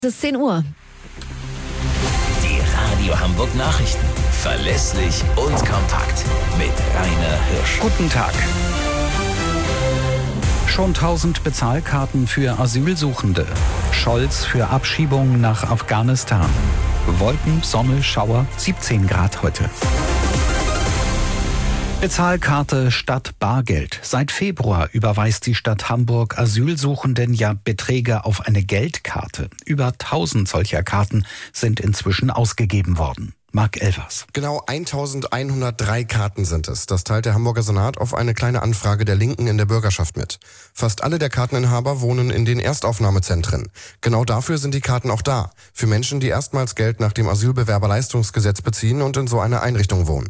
Es ist 10 Uhr. Die Radio Hamburg Nachrichten. Verlässlich und kompakt. Mit Rainer Hirsch. Guten Tag. Schon 1000 Bezahlkarten für Asylsuchende. Scholz für Abschiebung nach Afghanistan. Wolken, Sonne, Schauer, 17 Grad heute. Bezahlkarte statt Bargeld. Seit Februar überweist die Stadt Hamburg Asylsuchenden ja Beträge auf eine Geldkarte. Über 1000 solcher Karten sind inzwischen ausgegeben worden. Marc Elvers. Genau 1103 Karten sind es. Das teilt der Hamburger Senat auf eine kleine Anfrage der Linken in der Bürgerschaft mit. Fast alle der Karteninhaber wohnen in den Erstaufnahmezentren. Genau dafür sind die Karten auch da. Für Menschen, die erstmals Geld nach dem Asylbewerberleistungsgesetz beziehen und in so einer Einrichtung wohnen.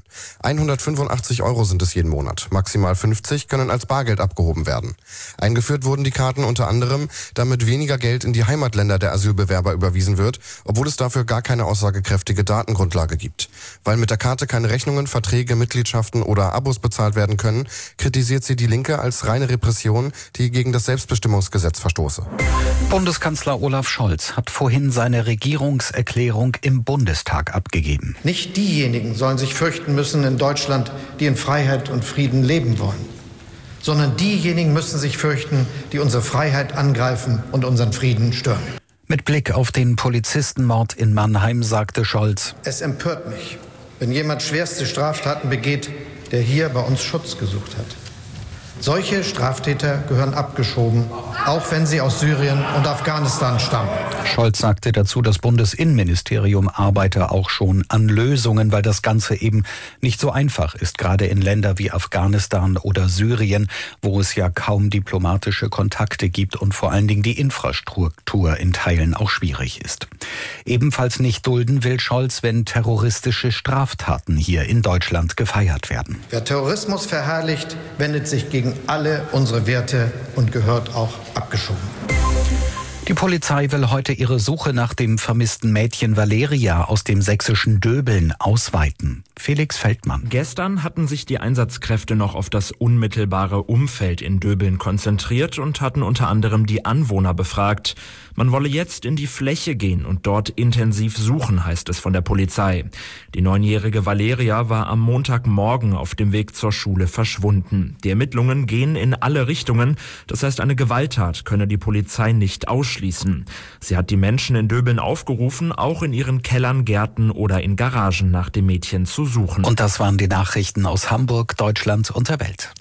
185 € sind es jeden Monat. Maximal 50 können als Bargeld abgehoben werden. Eingeführt wurden die Karten unter anderem, damit weniger Geld in die Heimatländer der Asylbewerber überwiesen wird, obwohl es dafür gar keine aussagekräftige Datengrundlage gibt. Weil mit der Karte keine Rechnungen, Verträge, Mitgliedschaften oder Abos bezahlt werden können, kritisiert sie die Linke als reine Repression, die gegen das Selbstbestimmungsgesetz verstoße. Bundeskanzler Olaf Scholz hat vorhin seine Regierungserklärung im Bundestag abgegeben. Nicht diejenigen sollen sich fürchten müssen in Deutschland, die in Freiheit und Frieden leben wollen, sondern diejenigen müssen sich fürchten, die unsere Freiheit angreifen und unseren Frieden stören. Mit Blick auf den Polizistenmord in Mannheim sagte Scholz: Es empört mich, wenn jemand schwerste Straftaten begeht, der hier bei uns Schutz gesucht hat. Solche Straftäter gehören abgeschoben, auch wenn sie aus Syrien und Afghanistan stammen. Scholz sagte dazu, das Bundesinnenministerium arbeite auch schon an Lösungen, weil das Ganze eben nicht so einfach ist, gerade in Ländern wie Afghanistan oder Syrien, wo es ja kaum diplomatische Kontakte gibt und vor allen Dingen die Infrastruktur in Teilen auch schwierig ist. Ebenfalls nicht dulden will Scholz, wenn terroristische Straftaten hier in Deutschland gefeiert werden. Wer Terrorismus verherrlicht, wendet sich gegen alle unsere Werte und gehört auch abgeschoben. Die Polizei will heute ihre Suche nach dem vermissten Mädchen Valeria aus dem sächsischen Döbeln ausweiten. Felix Feldmann. Gestern hatten sich die Einsatzkräfte noch auf das unmittelbare Umfeld in Döbeln konzentriert und hatten unter anderem die Anwohner befragt. Man wolle jetzt in die Fläche gehen und dort intensiv suchen, heißt es von der Polizei. Die 9-jährige Valeria war am Montagmorgen auf dem Weg zur Schule verschwunden. Die Ermittlungen gehen in alle Richtungen. Das heißt, eine Gewalttat könne die Polizei nicht ausschließen. Sie hat die Menschen in Döbeln aufgerufen, auch in ihren Kellern, Gärten oder in Garagen nach dem Mädchen zu suchen. Und das waren die Nachrichten aus Hamburg, Deutschland und der Welt.